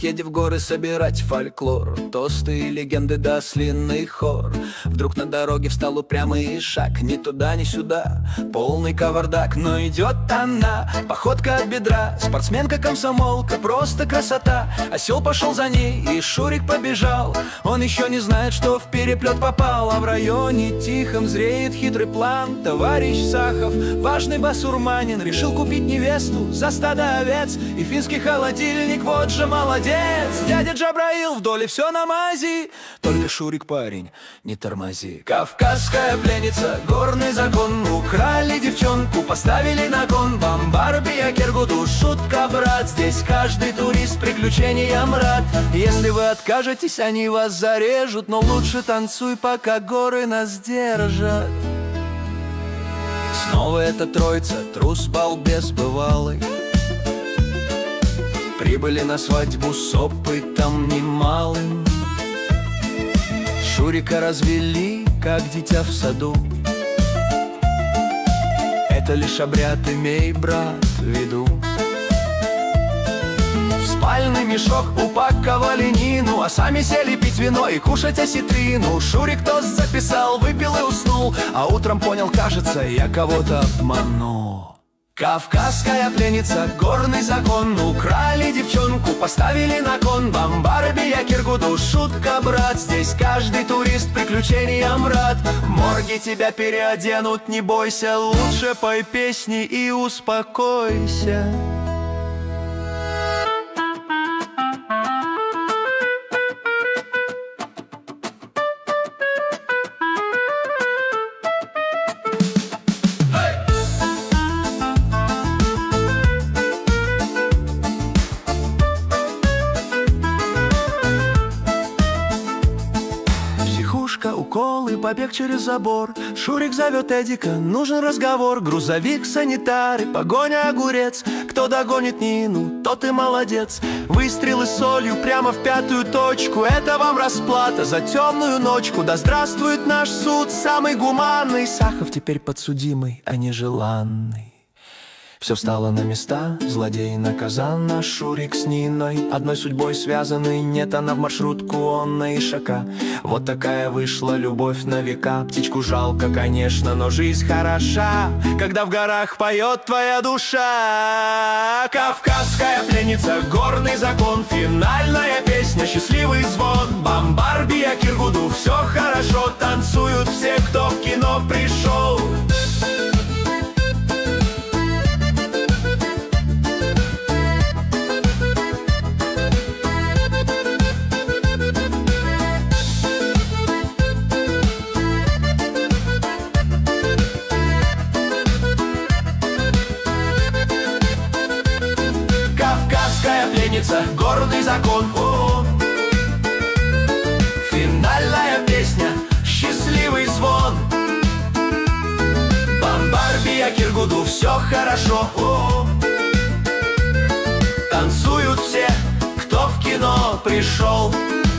Шурик, едет в горы собирать фольклор, тосты и легенды да ослиный хор. Вдруг на дороге встал упрямый шаг, ни туда, ни сюда, полный кавардак. Но идет она, походка от бедра, спортсменка-комсомолка, просто красота. Осел пошел за ней, и Шурик побежал. Он еще не знает, что в переплет попал. А в районе тихом зреет хитрый план. Товарищ Сахов, важный басурманин, решил купить невесту за стадо овец и финский холодильник, вот же молодец. Дядя Джабраил, в доле все на мази, только Шурик, парень, не тормози. Кавказская пленница, горный закон, украли девчонку, поставили на кон. Бамбарбия, Кергуду, шутка, брат, здесь каждый турист приключениям рад. Если вы откажетесь, они вас зарежут, но лучше танцуй, пока горы нас держат. Снова эта троица, трус, балбес бывалый, прибыли на свадьбу с опытом немалым. Шурика развели, как дитя в саду. Это лишь обряд, имей, брат, в виду. В спальный мешок упаковали Нину, а сами сели пить вино и кушать осетрину. Шурик тост записал, выпил и уснул, а утром понял, кажется, я кого-то обманул. Кавказская пленница, горный закон, украли девчонку, поставили на кон. Бамбарбия, Киргуду, шутка, брат, здесь каждый турист приключениям рад. В морге тебя переоденут, не бойся, лучше пой песни и успокойся. Уколы, побег через забор. Шурик зовет Эдика, нужен разговор. Грузовик, санитары, погоня, огурец. Кто догонит Нину, тот и молодец. Выстрелы солью прямо в пятую точку. Это вам расплата за темную ночку. Да здравствует наш суд, самый гуманный. Сахов теперь подсудимый, а не желанный. Все встало на места, злодей наказан, наш Шурик с Ниной одной судьбой связаны. Нет, она в маршрутку, он на Ишака. Вот такая вышла любовь на века. Птичку жалко, конечно, но жизнь хороша, когда в горах поет твоя душа. Кавказская пленница, горный закон, финальная песня, счастливый звон. Бамбарбия, Киргуду, все хорошо, танцуют все, кто в кино пришел. Пленница, гордый закон, о-о. Финальная песня, счастливый звон. Бамбарбия, Киргуду, все хорошо, о-о. Танцуют все, кто в кино пришел.